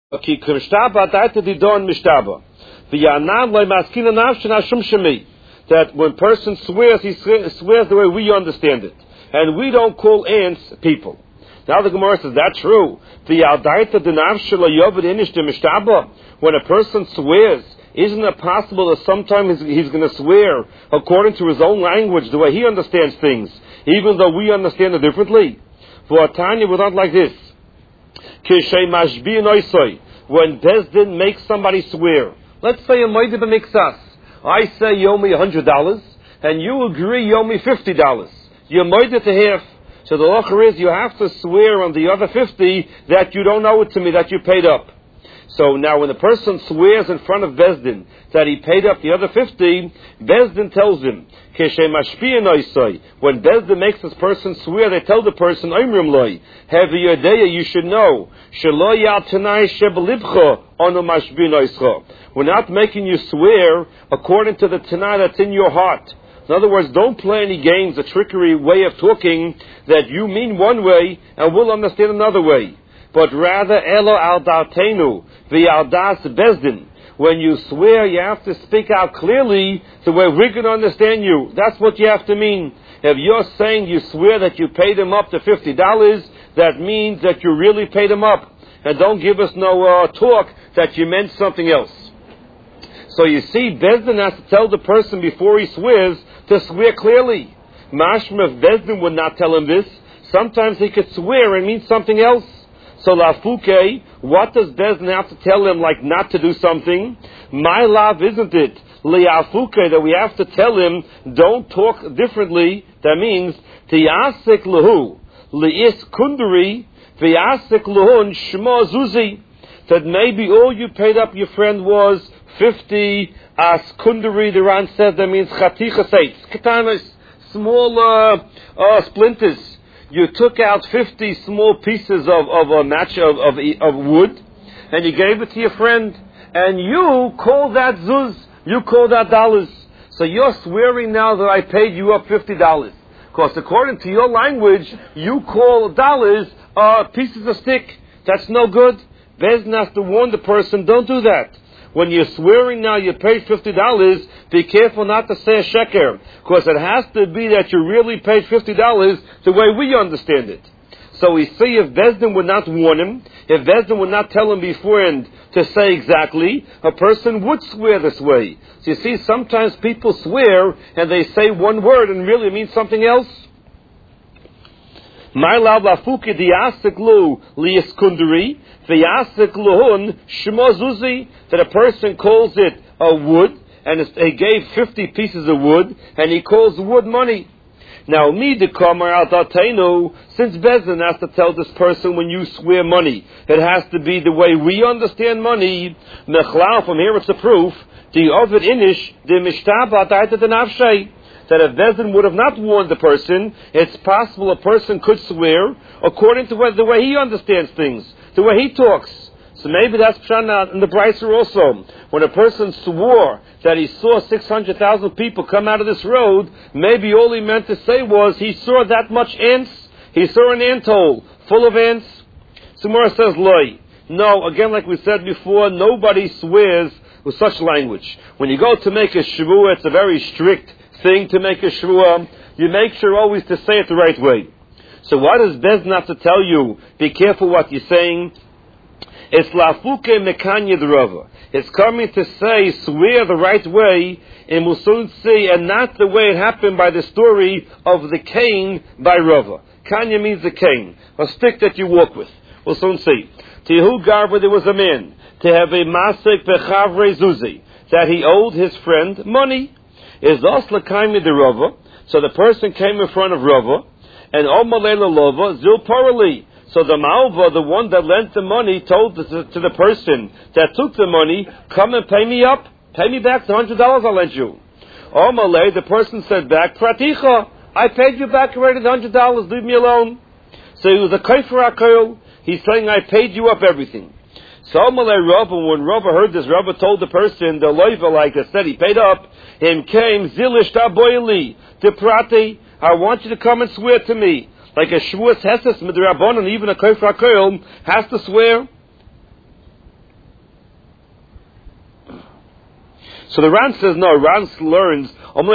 Ki Krishtaba Daita Didon Mishtaba. V'yanan loy maskina nafshin hashum shemi. That when person swears, he swears the way we understand it. And we don't call ants people. Now the Gemara says, that's true. V'yadaita dinavshin lo yovid inish de mishtaba. When a person swears, isn't it possible that sometimes he's going to swear according to his own language, the way he understands things, even though we understand it differently? For Tanya, we're not like this. When Bezdin makes somebody swear, let's say a Moedah b'Miksas, I say you owe me $100, and you agree you owe me $50. You're Moedah to half. So the law is you have to swear on the other 50 that you don't owe it to me, that you paid up. So now when the person swears in front of Bezdin that he paid up the other 50, Bezdin tells him, when Bezdin makes this person swear, they tell the person, you should know, we're not making you swear according to the Tanai that's in your heart. In other words, don't play any games, a trickery way of talking that you mean one way and we'll understand another way. But rather, Elo al Dartenu, v'aldas Bezdin. When you swear, you have to speak out clearly the way we're going to understand you. That's what you have to mean. If you're saying you swear that you paid him up to $50, that means that you really paid him up. And don't give us no talk that you meant something else. So you see, Bezdin has to tell the person before he swears to swear clearly. Mashma, if Bezdin would not tell him this, sometimes he could swear and mean something else. So lafuke, what does Bezdin have to tell him, like not to do something? My love, isn't it? Liafuke, that we have to tell him, don't talk differently. That means, tiyasik lahu, liis kunduri, v'yasik lahun shmo zuzi. That maybe all you paid up your friend was 50 as kunduri, the Ran says, that means chaticha seitz, katanas, small splinters. You took out 50 small pieces of a match of wood, and you gave it to your friend, and you call that zuz, you call that dollars. So you're swearing now that I paid you up $50. Because according to your language, you call dollars pieces of stick. That's no good. Bezdin has to warn the person, don't do that. When you're swearing now you paid $50, be careful not to say a sheker, because it has to be that you really paid $50 the way we understand it. So we see if Bezdin would not warn him, if Bezdin would not tell him beforehand to say exactly, a person would swear this way. So you see, sometimes people swear and they say one word and really mean something else. That a person calls it a wood, and he gave 50 pieces of wood, and he calls wood money. Now, since Bezdin has to tell this person when you swear money, it has to be the way we understand money. From here it's a proof. That if Bezdin would have not warned the person, it's possible a person could swear according to the way he understands things, the way he talks. So maybe that's Pshana in the Braiser also. When a person swore that he saw 600,000 people come out of this road, maybe all he meant to say was he saw that much ants. He saw an ant hole full of ants. Samura says, Loi. No, again, like we said before, nobody swears with such language. When you go to make a shvuah, it's a very strict thing to make a shvuah. You make sure always to say it the right way. So why does Bezdin have to tell you, be careful what you're saying? It's lafuke mekanya d'Rava. It's coming to say, swear the right way, and we'll soon see, and not the way it happened by the story of the cane by Rava. Kanya means the cane, a stick that you walk with. We'll soon see. Tihu Garba, there was a man, to have a masek bechavre zuzi, that he owed his friend money. Is das l'kaimi d'Rava? So the person came in front of Rava, and Omalei l'Lova zil parali. So the Malva, the one that lent the money, told to the person that took the money, come and pay me up. Pay me back the $100 I lent you. Omalei, the person said back, Praticha, I paid you back already the $100, leave me alone. So he was a kaifer akil. He's saying, I paid you up everything. So Omalei Rava, when Rava heard this, Rava told the person, the loiva, like I said, he paid up, him came, zilish taboili, to prati, I want you to come and swear to me. Like a shvuas heses midrabanan, even a kofer hakoil has to swear. So the Ran says no. Ran learns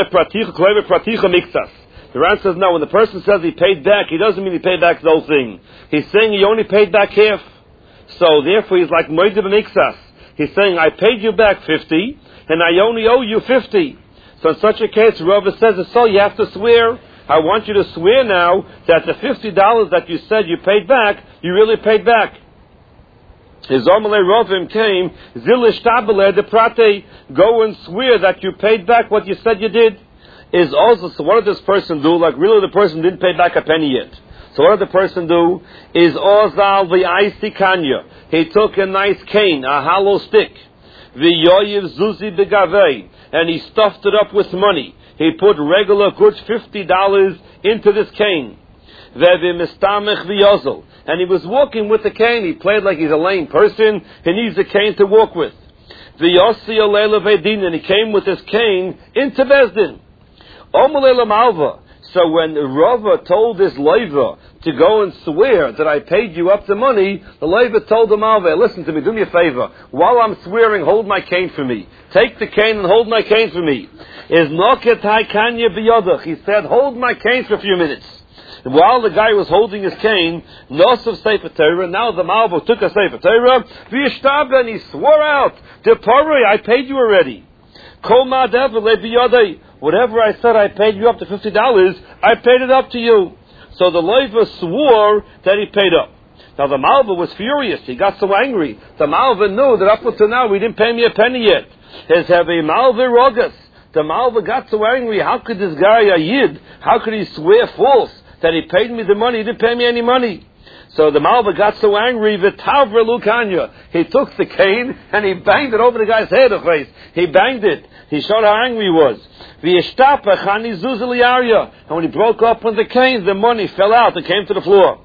the Ran says no. When the person says he paid back, he doesn't mean he paid back the whole thing. He's saying he only paid back half. So therefore, he's like moed b'miksas. He's saying I paid you back 50, and I only owe you 50. So in such a case, Rava says, so you have to swear. I want you to swear now that the $50 that you said you paid back, you really paid back. His Omalei Rovim came, Zilish Tabele de Prate, go and swear that you paid back what you said you did. Is also, so what did this person do? Like really the person didn't pay back a penny yet. So what did the person do? Is Ozal v'aisi kanya. He took a nice cane, a hollow stick. V'yoyiv zuzi begavei. And he stuffed it up with money. He put regular goods, $50 into this cane. And he was walking with the cane. He played like he's a lame person. He needs a cane to walk with. And he came with his cane into Bezdin. So when Rava told this Leiva to go and swear that I paid you up the money, the Leiva told the Malva, listen to me, do me a favor. While I'm swearing, hold my cane for me. Take the cane and hold my cane for me. Is Noketai Kanya Biyodach. He said, hold my cane for a few minutes. While the guy was holding his cane, Nosov Sefer Torah, now the Malva took a Sefer Torah, V'yishtabga, and he swore out, Deparoi, I paid you already. Kol Ma'adev Le'biyodai. Whatever I said I paid you up to $50, I paid it up to you. So the Leiva swore that he paid up. Now the Malva was furious. He got so angry. The Malva knew that up until now we didn't pay me a penny yet. His have a Malva rogas. The Malva got so angry. How could this guy, a Yid, how could he swear false that he paid me the money? He didn't pay me any money. So the Malva got so angry, V'tavra Lukanya. He took the cane and he banged it over the guy's head or face. He banged it. He showed how angry he was. And when he broke up with the cane, the money fell out and came to the floor.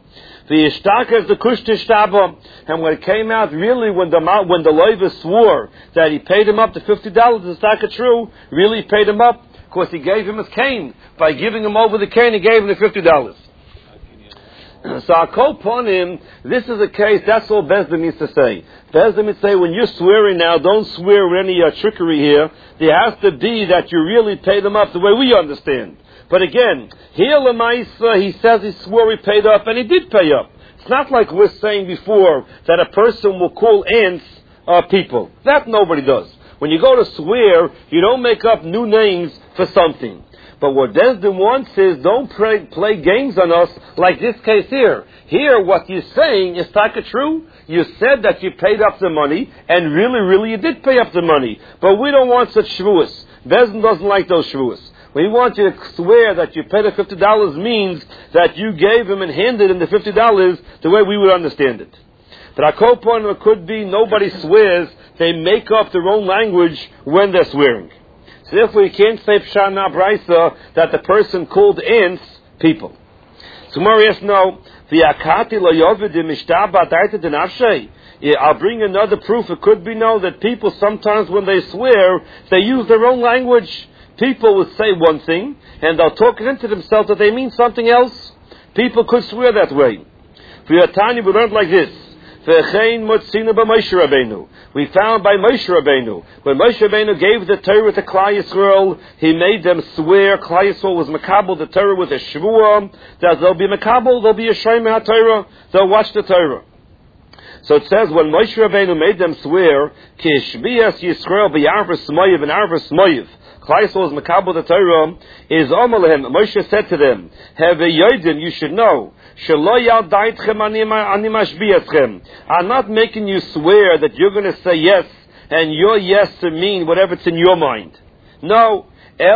And when it came out, really, when the Leiva swore that he paid him up to $50, the staka true, really paid him up, because he gave him his cane. By giving him over the cane, he gave him the $50. So I call upon him, this is a case, that's all Bezdin needs to say. Bezdin needs to say, when you're swearing now, don't swear with any trickery here. There has to be that you really pay them up the way we understand. But again, here Lamaisa, he says he swore he paid up, and he did pay up. It's not like we're saying before that a person will call ants people. That nobody does. When you go to swear, you don't make up new names for something. But what Bezdin wants is don't play games on us like this case here. Here, what you're saying is taka true. You said that you paid up the money, and really you did pay up the money. But we don't want such shvuas. Bezdin doesn't like those shvuas. We want you to swear that you paid the $50 means that you gave him and handed him the $50 the way we would understand it. But our co-point could be nobody swears. They make up their own language when they're swearing. So therefore, you can't say Pshana Braisa that the person called ants people. So Mari asks, no, I'll bring another proof. It could be no, that people sometimes when they swear, they use their own language. People will say one thing, and they'll talk it into themselves that they mean something else. People could swear that way. For your Tanya, we learned like this. We found by Moshe Rabbeinu, when Moshe Rabbeinu gave the Torah to Klal Yisrael, he made them swear. Klal Yisrael was makabel the Torah with a shvuah, that they'll be makabel, they'll be a shomer HaTorah, they'll watch the Torah. So it says, when Moshe Rabbeinu made them swear, Ki Shvias Yisrael v'yarvas smoyev and arvas smoyev, Klal Yisrael was makabel the Torah, is Omalehem, Moshe said to them, Have a yodim, you should know, I'm not making you swear that you're going to say yes, and your yes to mean whatever it's in your mind. No. I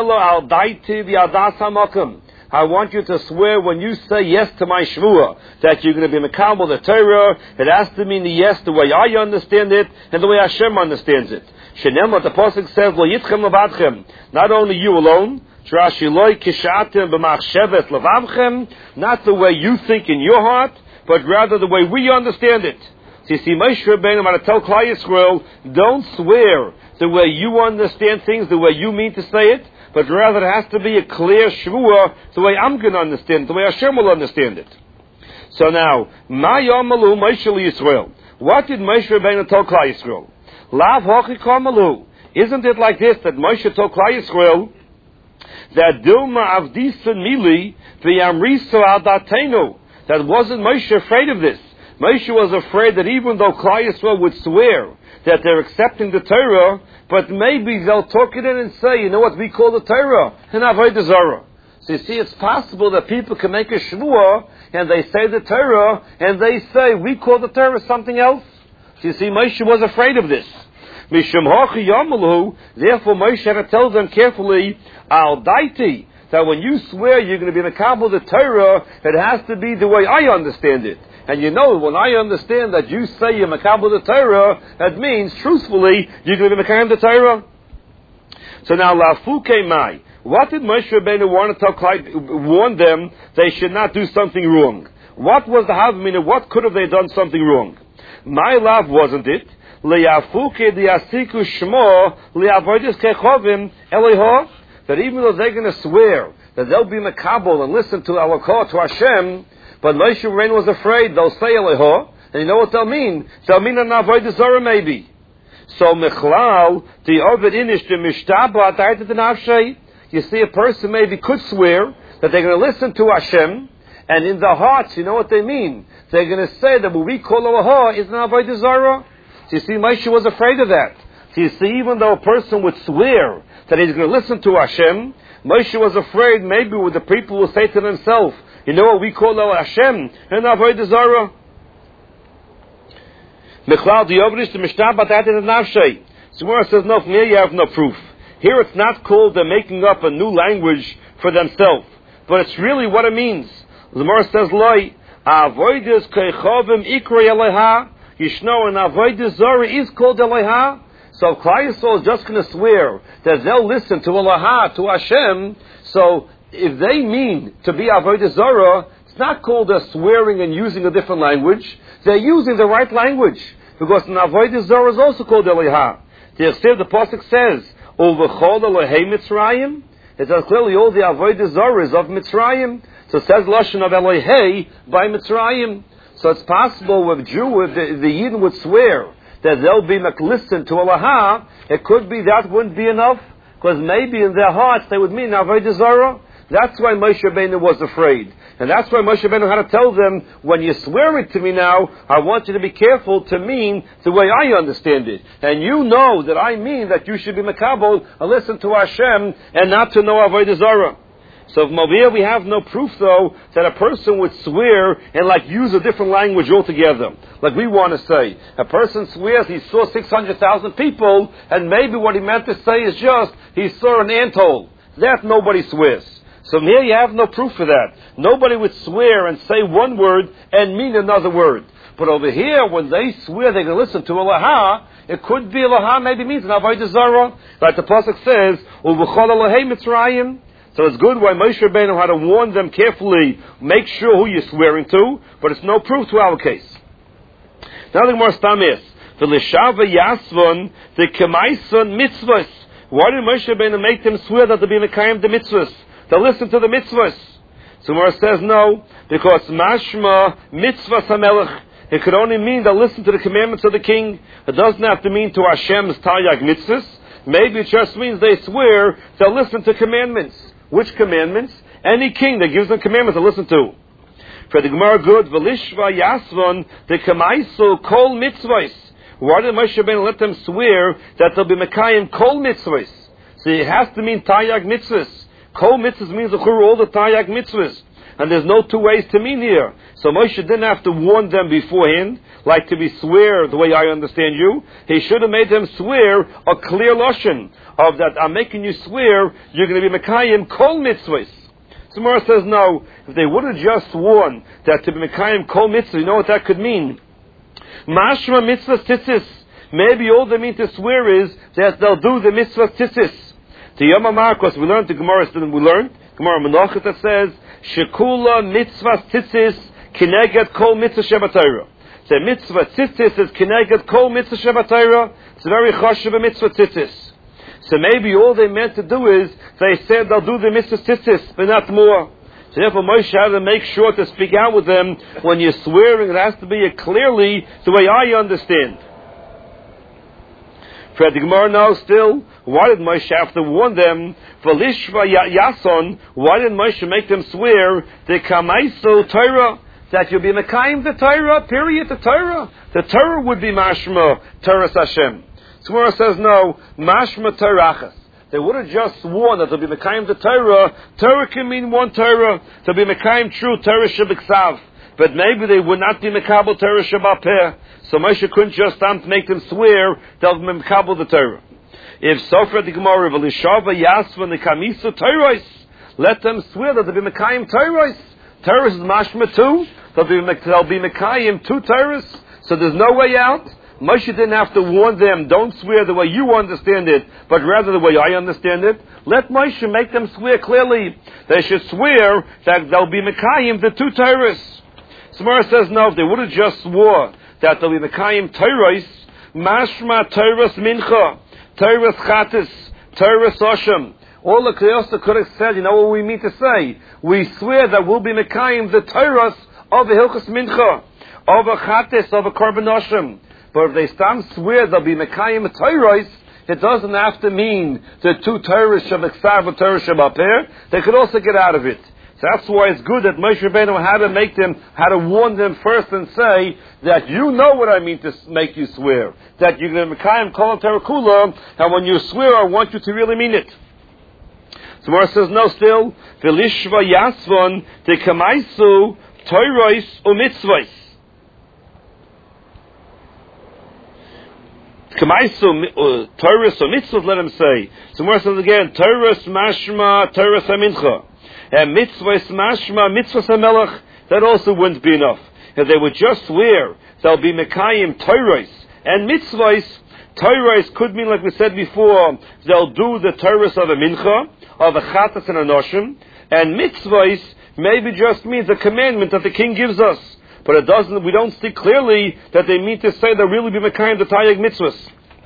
want you to swear when you say yes to my shvuah, that you're going to be makabel the Torah. It has to mean the yes the way I understand it, and the way Hashem understands it. Shenem, the Pasuk says, not only you alone, not the way you think in your heart, but rather the way we understand it. So you see, Moshe Rabbeinu, I'm going to tell Klal Yisrael, don't swear the way you understand things, the way you mean to say it, but rather it has to be a clear shvuah, the way I'm going to understand it, the way Hashem will understand it. So now, Ma Yamalu Moshe Yisrael. What did Moshe Rabbeinu tell Klal Yisrael? Lav Hochi Kamalu. Isn't it like this that Moshe told Klal Yisrael that Dilma Avdisan Mili v'Yamriso al Datenu? That wasn't Moshe afraid of this. Moshe was afraid that even though Klal Yisrael would swear that they're accepting the Torah, but maybe they'll talk it in and say, you know what we call the Torah? An Avodah Zarah. So you see, it's possible that people can make a shvuah and they say the Torah and they say we call the Torah something else. So you see, Moshe was afraid of this. Therefore, Moshe had to tell them carefully, Al Daiti, that when you swear you're going to be Mekabel the Torah, it has to be the way I understand it. And you know, when I understand that you say you're Mekabel the Torah, that means, truthfully, you're going to be Mekabel the Torah. So now, Lafuke Mai. What did Moshe Rabbeinu want to warn them they should not do something wrong? What was the Havamina? What could have they done something wrong? My love, wasn't it? That even though they're going to swear that they'll be Mekabel and listen to Alakah, to Hashem, but Moshe Rabbeinu was afraid they'll say Eloha, and you know what they'll mean? They'll mean an Avodah Zarah maybe. So Mechlal, the Ovid Inish, the Mishtaba, the Nafshay. You see, a person maybe could swear that they're going to listen to Hashem, and in their hearts, you know what they mean? They're going to say that what we call Eloha is an Avodah Zarah. So you see, Moshe was afraid of that. So you see, even though a person would swear that he's going to listen to Hashem, Moshe was afraid maybe the people will say to themselves, you know what we call El Hashem, and Avodah Zarah. Mechlal the Yovnish the Mishnah Batat in the Nafshay. Gemara says no, from here you have no proof. Here it's not called they're making up a new language for themselves, but it's really what it means. The Gemara says Loi Avodas Keichovim Ikra Eleha Yishno and Avodah Zarah is called Eleha. So Klal Yisrael is just going to swear that they'll listen to Eleha, to Hashem. So if they mean to be Avodah Zarah, it's not called a swearing and using a different language. They're using the right language. Because an Avodah Zarah is also called Eleha. The Pasuk says, Uvechol Elohei Mitzrayim. It says clearly all the Avodah Zarah is of Mitzrayim. So it says Lashon of Elohei by Mitzrayim. So it's possible if the Yidden would swear that they'll be listen to Eleha, it could be that wouldn't be enough. Because maybe in their hearts they would mean Avodah Zarah. That's why Moshe Rabbeinu was afraid. And that's why Moshe Rabbeinu had to tell them, when you swear it to me now, I want you to be careful to mean the way I understand it. And you know that I mean that you should be Mekabel and listen to Hashem and not to know Avodah Zarah. So from over here we have no proof though that a person would swear and use a different language altogether. Like we want to say. A person swears he saw 600,000 people and maybe what he meant to say is just he saw an anthole. That nobody swears. So here you have no proof for that. Nobody would swear and say one word and mean another word. But over here, when they swear they're going to listen to Eleha, it could be Eleha maybe means an Avodah Zarah. Like the Pasuk says, Uvechol Elohei Mitzrayim. So it's good why Moshe Rabbeinu had to warn them carefully, make sure who you're swearing to, but it's no proof to our case. Now the Gemara Stam is, the Lishava Yasvon, the Kemaison Mitzvahs. Why did Moshe Rabbeinu make them swear that they'll be Mekayim the Mitzvahs? They'll listen to the mitzvahs. So Gemara says no, because mashma mitzvah hamelech. It could only mean they'll listen to the commandments of the king. It doesn't have to mean to Hashem's taryag mitzvahs. Maybe it just means they swear they'll listen to commandments. Which commandments? Any king that gives them commandments to listen to. For the Gemara good, v'lishva yasvon the kamaiso kol mitzvahs. Why did Moshe Rabbeinu let them swear that they'll be mekayim kol mitzvahs? So it has to mean taryag mitzvahs. Kol mitzvahs means all the taryag mitzvahs. And there's no two ways to mean here. So Moshe didn't have to warn them beforehand, like to be swear the way I understand you. He should have made them swear a clear lashon of that I'm making you swear you're going to be Mekayim kol mitzvahs. So Gemara says no. If they would have just sworn that to be Mekayim kol mitzvahs, you know what that could mean? Mashma mitzvah tzitzis. Maybe all they mean to swear is that they'll do the mitzvah tzitzis. The Yom HaMarkos, we learned the Gemara, Gemara Menachet that says, Shekula mitzvah tzitzis kineget kol mitzvah shebatayra. The mitzvah tzitzis is kineget kol mitzvah shebatayra. It's a very chashuv mitzvah tzitzis. So maybe all they meant to do is, they said they'll do the mitzvah tzitzis, but not more. So therefore Moshe had to make sure to speak out with them, when you're swearing, it has to be clearly the way I understand. For the Gemara now still, why did Moshe have to warn them? For Lishva Yason, why did Moshe make them swear the Kamaiso Torah, that you'll be Mekayim the Torah, period, the Torah. The Torah would be Mashma, Torah Hashem. So Gemara says no, Mashma Torachas. They would have just sworn that they'll be Mekayim the Torah. Torah can mean one Torah. They'll be Mekayim true Torah Shebiksav. But maybe they would not be Mekabel Torah Shabapeh. So Moshe couldn't just make them swear they'll be Mekabel the Torah. If so, for the Gemara, V'lishava Yasva Nekamisu Torahs, let them swear that they'll be Mekayim Torahs. Torah is Mashma too. They'll be Mekayim two Torahs. So there's no way out. Moshe didn't have to warn them, don't swear the way you understand it, but rather the way I understand it. Let Moshe make them swear clearly. They should swear that they'll be Mekayim the two Torahs. Samara says no, if they would have just swore that they'll be Mekayim Torahs, Mashma Torahs Mincha, Torahs Chatis, Torahs Oshem. All the Kriyosa could have said, you know what we mean to say? We swear that we'll be Mekayim the Torahs of the Hilchos Mincha, of a Chatis, of a Korban Oshem. But if they swear they'll be Mekayim Torahs, it doesn't have to mean the two Torahs Shabbat or Torah Shabbat. They could also get out of it. So that's why it's good that Moshe Rabbeinu had to warn them first and say that you know what I mean to make you swear. That you're going to Mekayim Kol Torah Kula, and when you swear, I want you to really mean it. So Moshe says no still, V'lishva Yasvon Tekamaisu Torahs u'mitzvahs. Kamaisu Torahs u'mitzvahs, let him say. So Moshe says again, Torahs Mashma Torahs HaMincha. And mitzvahs mashma, mitzvahs hamelach, that also wouldn't be enough. If they would just swear, they'll be mekayim Torahs. And mitzvahs, Torahs could mean, like we said before, they'll do the Torahs of a mincha, of a chatas and a noshim. And mitzvahs maybe just means a commandment that the king gives us. But it doesn't, we don't see clearly that they mean to say they'll really be mekayim the Taryag mitzvahs.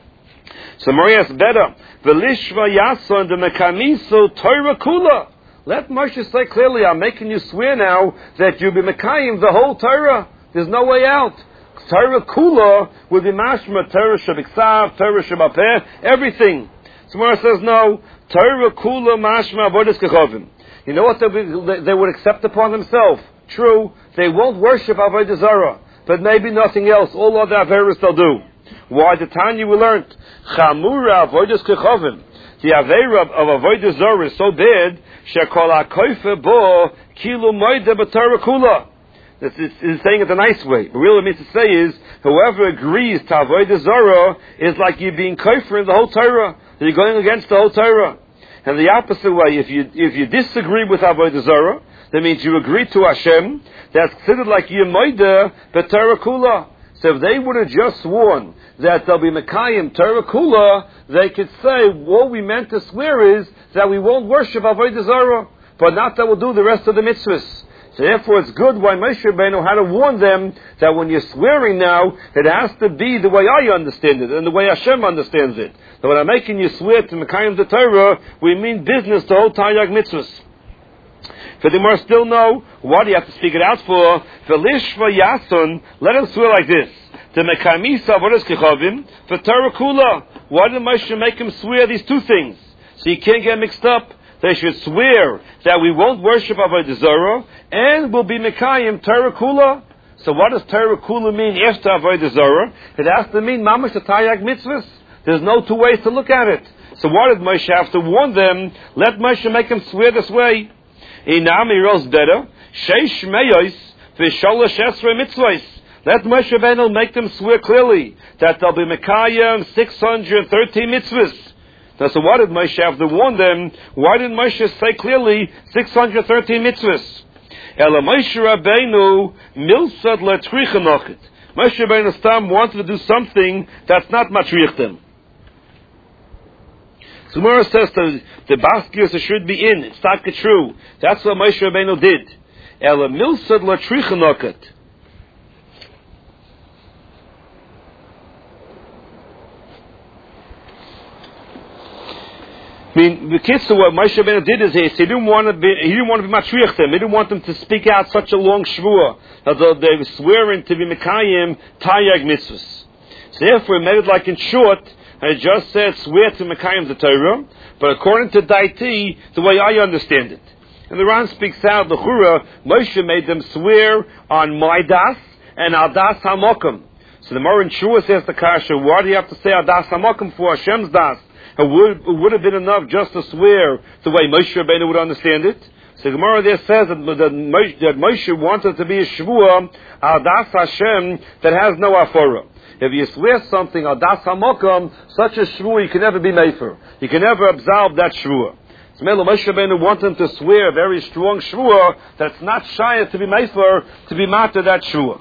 So Maria is better. V'lishva yason de mekamiso Torah kula. Let Moshe say clearly, I'm making you swear now that you'll be Mekayim the whole Torah. There's no way out. Torah Kula will be Mashma, Torah Shabiksav, Torah Shabapeh, everything. Somewhere says no, Torah Kula Mashma Avodas Kechovim. You know what they would accept upon themselves? True, they won't worship Avodah Zarah, but maybe nothing else. All other Averas they'll do. Why? The Tanya we learned, Chamura Avodas Kechovim. The Avera of Avodah Zarah is so bad, Shekol HaKoife Bo Kilu Moide B'Torah Kula. It's saying it a nice way. But really what it means to say is, whoever agrees to Avodah Zarah is like you being kofer in the whole Torah. You're going against the whole Torah. And the opposite way, if you disagree with Avodah Zarah, that means you agree to Hashem, that's considered like you Moide B'Torah Kula. So if they would have just sworn that they'll be Mekayim Torah Kula, they could say, what we meant to swear is that we won't worship Avodah Zarah, but not that we'll do the rest of the mitzvahs. So therefore it's good why Moshe Rabbeinu had to warn them that when you're swearing now, it has to be the way I understand it, and the way Hashem understands it. So when I'm making you swear to Mekayim the Torah, we mean business, the whole Taryag mitzvahs. For the more still know, what do you have to speak it out for? V'lishva yason, let him swear like this. The Mekayim Avodas Kechovim, for Torah Kula. Why did Moshe make him swear these two things? So you can't get mixed up. They should swear that we won't worship Avodah Zarah, and we'll be Mekayim Torah Kula. So what does Torah Kula mean after Avodah Zarah? It has to mean Mamash the Taryag mitzvahs. There's no two ways to look at it. So why did Moshe have to warn them? Let Moshe make them swear this way. Inami rose better. Sheish meyos v'sholosh esrei mitzvahs. Let Moshe Rabbeinu make them swear clearly that they'll be Mekayim 613 mitzvahs. Now, so why did Moshe have to warn them? Why didn't Moshe say clearly 613 mitzvahs? Ela Moshe Rabbeinu milsad letricha nochet. Moshe Rabbeinu Stam wanted to do something that's not matriach them. So Gemara says the baskets should be in. It's not true. That's what Moshe Rabbeinu did. Ela milsad letricha nochet. I mean, the kids, what Moshe Rabbeinu did is he didn't want to be matriach them. He didn't want them to speak out such a long shvua. Although they were swearing to be Mekayim Taryag mitzvahs. So therefore, he made it like in short, and it just said swear to Mekayim the Torah, but according to Daiti, the way I understand it. And the Ran speaks out, the Chura, Moshe made them swear on my das and al das hamokum. So the Moran Shua says to Kasha, why do you have to say al das hamokum for Hashem's das? It would have been enough just to swear the way Moshe Rabbeinu would understand it. So the Gemara there says that Moshe wanted to be a Shvua al das Hashem that has no afora. If you swear something al das hamokum, such a Shvua you can never be mefer. You can never absolve that Shvua. So Moshe Rabbeinu wanted him to swear a very strong Shvua that's not shy to be mefer, to be matter that Shvua.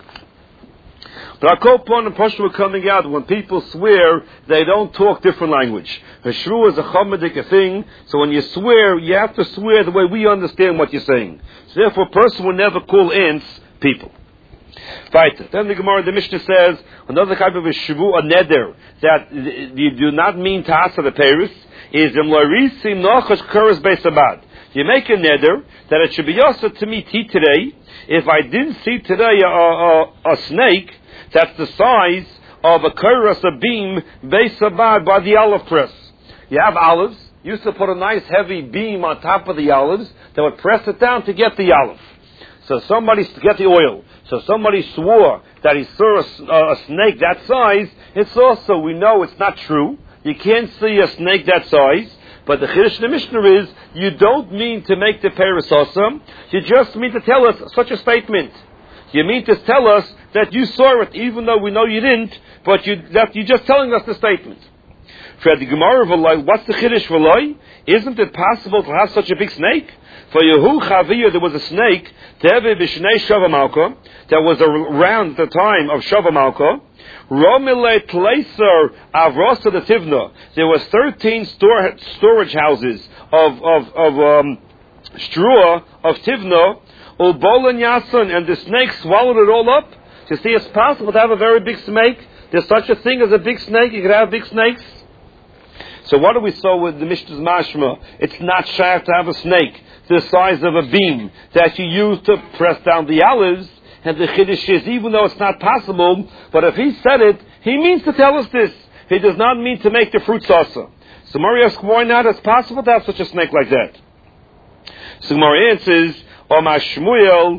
But Akopon and Pasha were coming out when people swear, they don't talk different language. A shru is a chamadik thing, so when you swear, you have to swear the way we understand what you're saying. So therefore, a person will never call ants people. Right. Then the Gemara, the Mishnah says, another type of a shvu, a neder, that you do not mean to asa the Paris, is imlarisi nochash kuras beisabad. You make a neder that it should be also to me tea today. If I didn't see today a snake that's the size of a kuras, a beam, beisabad by the olive press. You have olives. You used to put a nice heavy beam on top of the olives that would press it down to get the olive. So somebody to get the oil. So somebody swore that he saw a snake that size. It's also, we know it's not true. You can't see a snake that size. But the Chiddush in the Mishnah is, you don't mean to make the Paris awesome. You just mean to tell us such a statement. You mean to tell us that you saw it, even though we know you didn't, but you're just telling us the statement. For the Gemara, what's the Chiddush v'loi? Isn't it possible to have such a big snake? For Yehu Chaviyah, there was a snake, Teve Vishnei Shava Malka, that was around at the time of Shava Malka. Romile Tleiser Avrosa the Tivna. There was 13 storage houses of straw of Tivna. Ubolan Yason, and the snake swallowed it all up. You see, it's possible to have a very big snake. There's such a thing as a big snake. You could have big snakes. So what do we saw with the Mishnah's mashma? It's not shy to have a snake the size of a beam that you use to press down the olives. And the Chiddush is, even though it's not possible, but if he said it, he means to tell us this. He does not mean to make the fruit salsa. So Mari asks, why not? It's possible to have such a snake like that. So Mari answers, Omar Shmuel,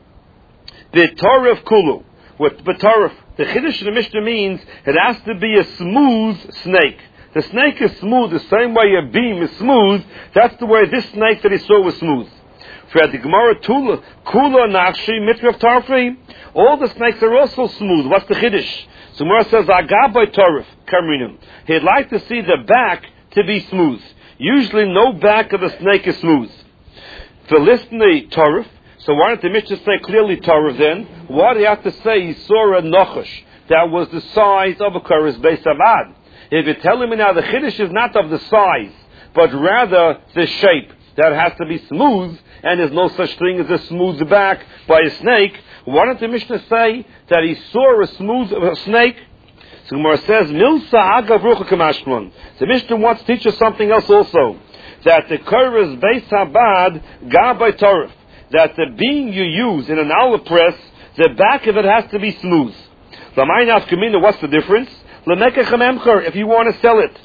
B'tarif Kulu. With B'tarif, the Chiddush in the Mishnah means it has to be a smooth snake. The snake is smooth the same way a beam is smooth. That's the way this snake that he saw was smooth. For the Gemara, Kula Nachshi, Mitrav Tarfi, all the snakes are also smooth. What's the Chiddush? So Gemara says, Agabai Tarif, Kamrinim. He'd like to see the back to be smooth. Usually no back of a snake is smooth. For listening Tarif, so why don't the Mishnah say clearly Tarif then? Why do you have to say he saw a Nochash that was the size of a Kuras Beis Avad? If you're telling me now the Chiddush is not of the size, but rather the shape, that has to be smooth, and there's no such thing as a smooth back by a snake, why don't the Mishnah say that he saw a smooth snake? So Gemara says, Milsa Agav Rucha Kamashmon. The Mishnah wants to teach us something else also. That the Kuras Beis Habad Gabay Torah, that the beam you use in an olive press, the back of it has to be smooth. What's the difference? If you want to sell it.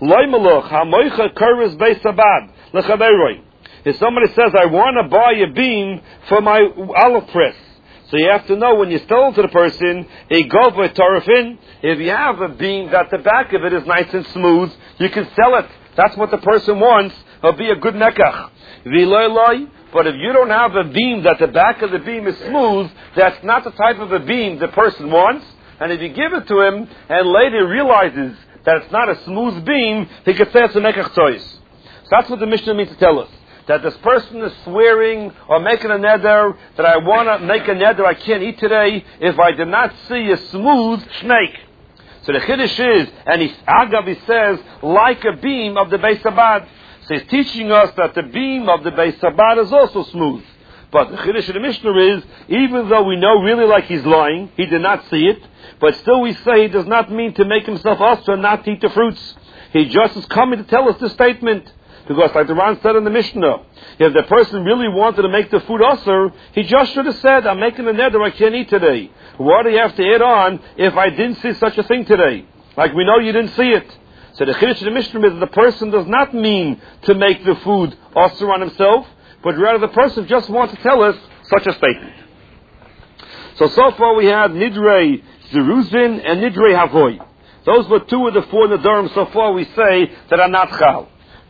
If somebody says, I want to buy a beam for my olive press, so you have to know when you sell it to the person, if you have a beam that the back of it is nice and smooth, you can sell it. That's what the person wants. It'll be a good nekach. But if you don't have a beam that the back of the beam is smooth, that's not the type of a beam the person wants. And if you give it to him, and later realizes that it's not a smooth beam, he could say it's a nekach tois. So that's what the Mishnah means to tell us. That this person is swearing or making a neder, that I want to make a neder I can't eat today if I did not see a smooth snake. So the Chiddush is, and he says, like a beam of the Beis Habad. So he's teaching us that the beam of the Beis Habad is also smooth. But the Chiddush of the Mishnah is, even though we know really like he's lying, he did not see it, but still we say he does not mean to make himself usher not to eat the fruits. He just is coming to tell us this statement. Because like the Ran said in the Mishnah, if the person really wanted to make the food usher, he just should have said, I'm making a neder I can't eat today. What do you have to add on if I didn't see such a thing today? Like we know you didn't see it. So the Chiddush of the Mishnah is that the person does not mean to make the food osur on himself, but rather the person just wants to tell us such a statement. So far we had Nidrei Zeruzin and Nidrei Havoy. Those were two of the four Nadarim so far we say that are not Chal.